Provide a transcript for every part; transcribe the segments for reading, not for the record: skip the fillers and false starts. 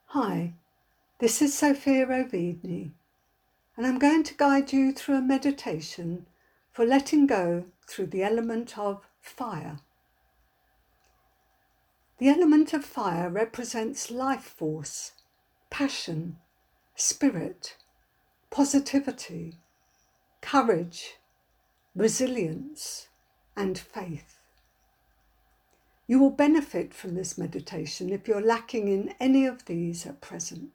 Hi, this is Sophia Ovidney, and I'm going to guide you through a meditation for letting go through the element of fire. The element of fire represents life force, passion, spirit, positivity, courage, resilience, and faith. You will benefit from this meditation if you're lacking in any of these at present.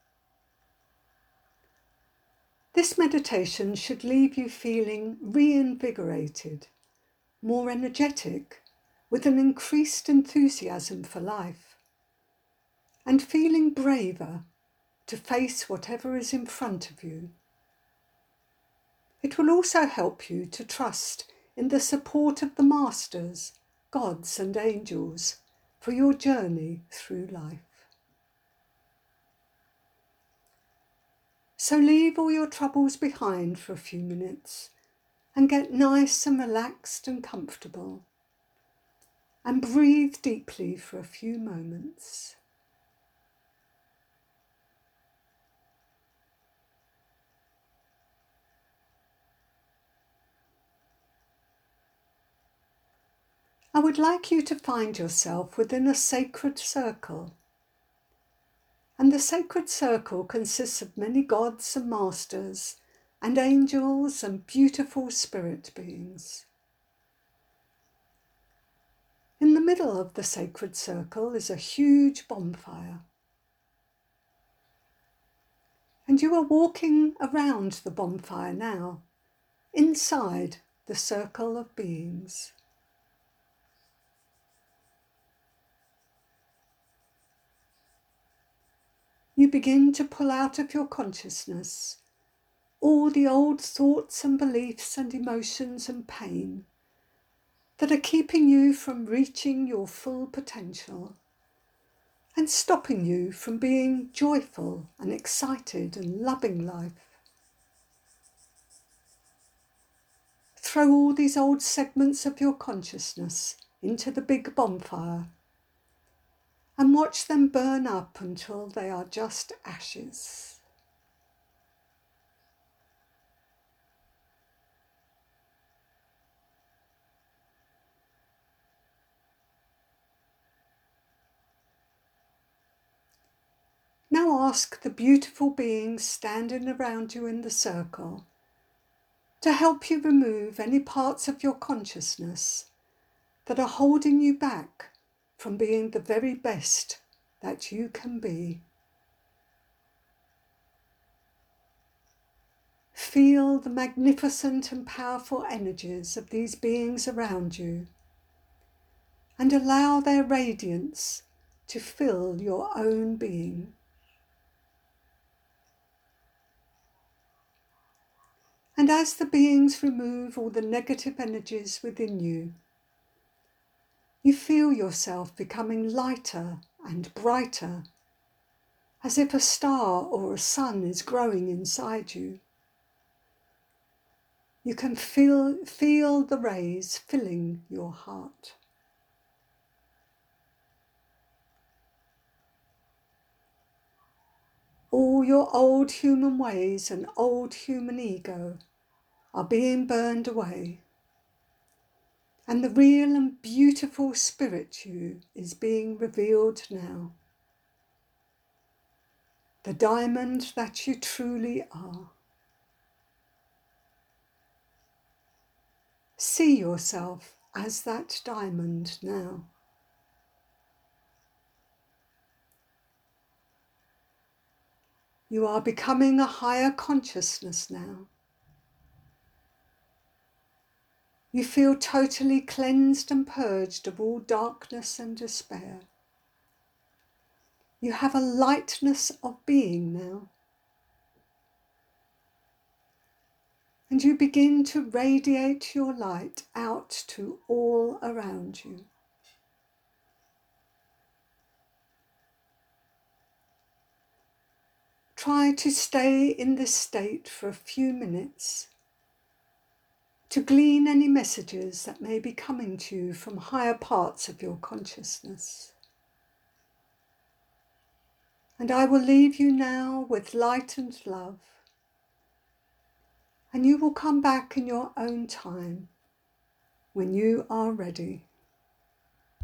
This meditation should leave you feeling reinvigorated, more energetic, with an increased enthusiasm for life, and feeling braver to face whatever is in front of you. It will also help you to trust in the support of the masters, gods and angels for your journey through life. So leave all your troubles behind for a few minutes and get nice and relaxed and comfortable. And breathe deeply for a few moments. I would like you to find yourself within a sacred circle. And the sacred circle consists of many gods and masters and angels and beautiful spirit beings. In the middle of the sacred circle is a huge bonfire. And you are walking around the bonfire now, inside the circle of beings. You begin to pull out of your consciousness all the old thoughts and beliefs and emotions and pain that are keeping you from reaching your full potential and stopping you from being joyful and excited and loving life. Throw all these old segments of your consciousness into the big bonfire and watch them burn up until they are just ashes. Now ask the beautiful beings standing around you in the circle to help you remove any parts of your consciousness that are holding you back from being the very best that you can be. Feel the magnificent and powerful energies of these beings around you and allow their radiance to fill your own being. And as the beings remove all the negative energies within you, you feel yourself becoming lighter and brighter, as if a star or a sun is growing inside you. You can feel the rays filling your heart. All your old human ways and old human ego are being burned away, and the real and beautiful spirit you is being revealed now. The diamond that you truly are. See yourself as that diamond now. You are becoming a higher consciousness now. You feel totally cleansed and purged of all darkness and despair. You have a lightness of being now. And you begin to radiate your light out to all around you. Try to stay in this state for a few minutes to glean any messages that may be coming to you from higher parts of your consciousness. And I will leave you now with light and love. And you will come back in your own time when you are ready.